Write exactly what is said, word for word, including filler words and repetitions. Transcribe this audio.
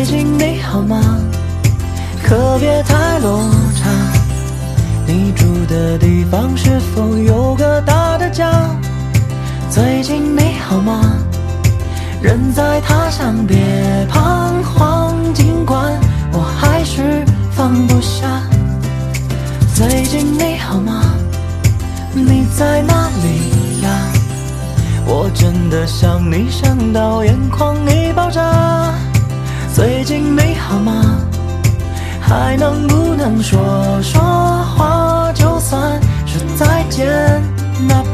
近你好吗？可别太落差。你住的地方是否有个大的家？最近你好吗？人在他乡别彷徨，尽管我还是放不下。最近你好吗？你在哪里呀？我真的想你想到眼眶已爆炸。最近你好吗？还能不能说说话？就算是再见，哪